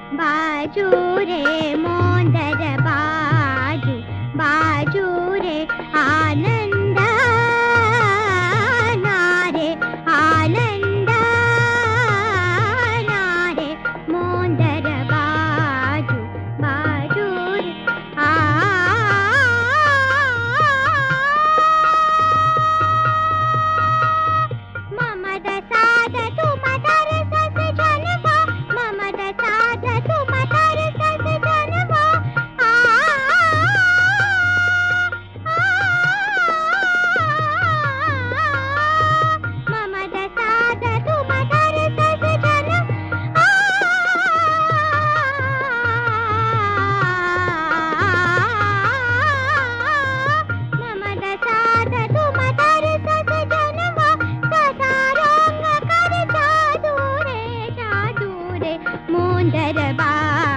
बाजू रे मोंदर बाजू, बाजू रे आनंद नारे, आनंद नारे मोंदर बाजू, बाजू रे ममद साध तुम दर सस जनवा, ममद साध तुम दर सस जनवा ममद साध तुम दर सस जनवा ममद साध तुम दर सस जनवा सदा रंग कर जादू रे मोंदर बा